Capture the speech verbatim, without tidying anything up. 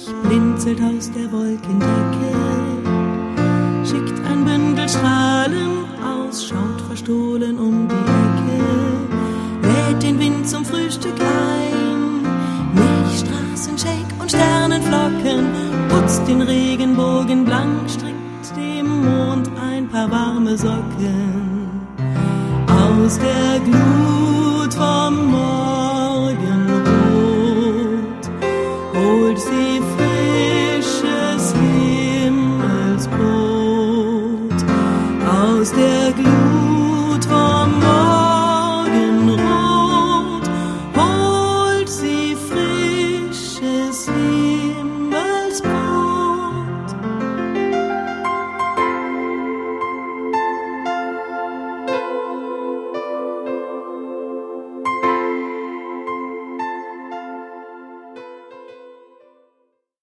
blinzelt aus der Wolkendecke, schickt ein Bündel Strahlen aus, schaut verstohlen um die Ecke, lädt den Wind zum Frühstück ein, Milchstraßen, Shake und Sternenflocken, putzt den Regenbogen blank, strickt dem Mond ein paar warme Socken. Aus der Glut vom